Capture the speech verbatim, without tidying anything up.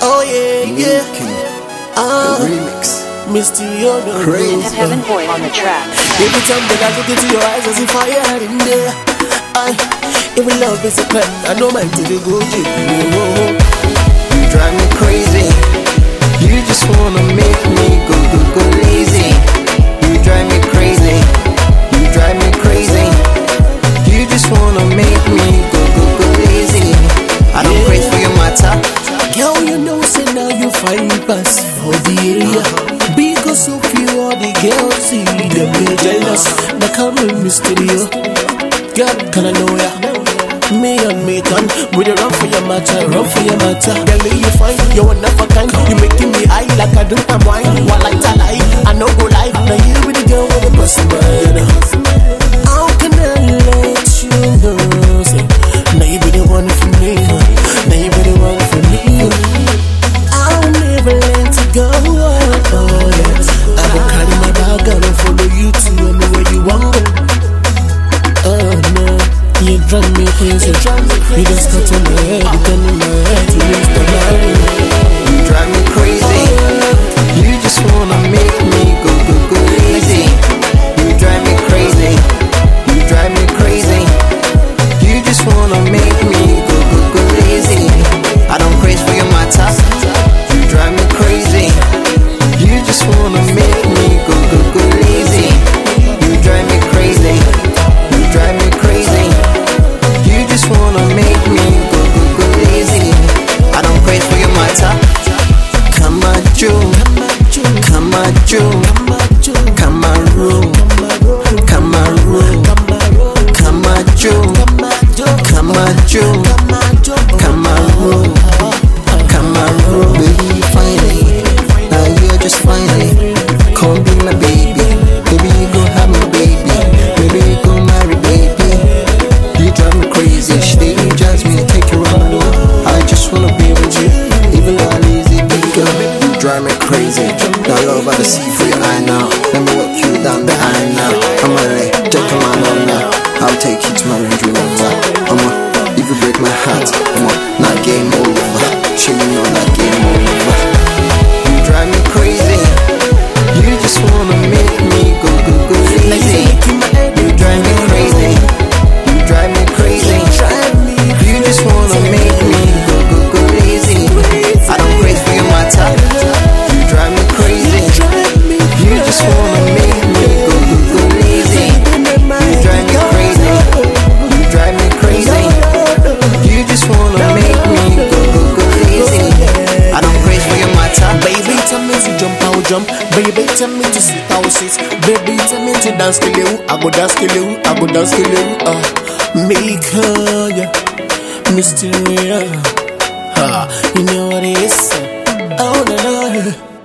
Oh yeah, yeah. Ah, Remix. Mysterio, no Crazy. Heaven Boy on the track. Every time that I look into your eyes, I see fire in there. I, every love is a pen. I know mine till they go to you. You drive me crazy. You just wanna make me go, go, go lazy. You drive me crazy. You drive me crazy. You just wanna make me go, go, go lazy. I don't Yeah. crave for your matter. Girl, you know, say now you find pass for the area. Because of you, all the girls see them they jealous. They call me Mysterio. Girl, can I know ya? Me and me can we dey run for your matter, run for your matter. Girl, you fine, you one of a kind. You making me high like I drink palm wine. While I tell lie, I know go lie. Now you be the girl with the bust mind. How can I let you know? Say, now you be the one for me. Now you be the one for me. I'll never let you go. Oh, yeah. I will carry my bag and I'll follow you to anywhere you want go. Oh no, you drive me crazy. You just cut in my head, you turn in my head to use the money. You drive me crazy. You just wanna make me go, go, go lazy. You drive me crazy. You drive me crazy. You just wanna make me go, go, go lazy. I don't crave for your matter. You drive me crazy. You just wanna make me go, go, go lazy. You drive me crazy. You drive me crazy. You just wanna make me go, go, go lazy. I don't crave for your matter. Come on, Joe. Come on, Joe. Come on, room. Come on, room. Come on, Joe. Come on, Joe. Come on, room. Come on, room. Baby, you finally. Now you're just finally. Come be my baby. Baby, you go have my baby. Baby, you go marry, baby. You drive me crazy. Stay, you judge me, take you around the world. I just wanna be with you. Even though I'm easy, baby girl, you drive me crazy. That love I see through your eye now. Let me walk you down the aisle now. I'm ready, take a man on now. I'll take you to my Range Rover. I'm a, if you break my heart, I'm a, not game over. Show me know that game over. You drive me crazy. You just wanna make me go, go, go lazy. You drive me crazy. You drive me crazy. You just wanna make me go, go, go lazy. I don't crave for your matter. You drive me crazy. You just wanna make me go, go, go lazy. You drive me crazy. You drive me crazy. You just wanna make me go, go, go lazy. I don't crave for your matter. Baby, tell me to jump, I will jump. Baby, tell me to sit, I will sit. Baby, tell me to dance, kill you. I go dance, kill you. I go dance, kill you. Uh, make her, yeah, Mysterio. Ha, you know what it is. Oh no no.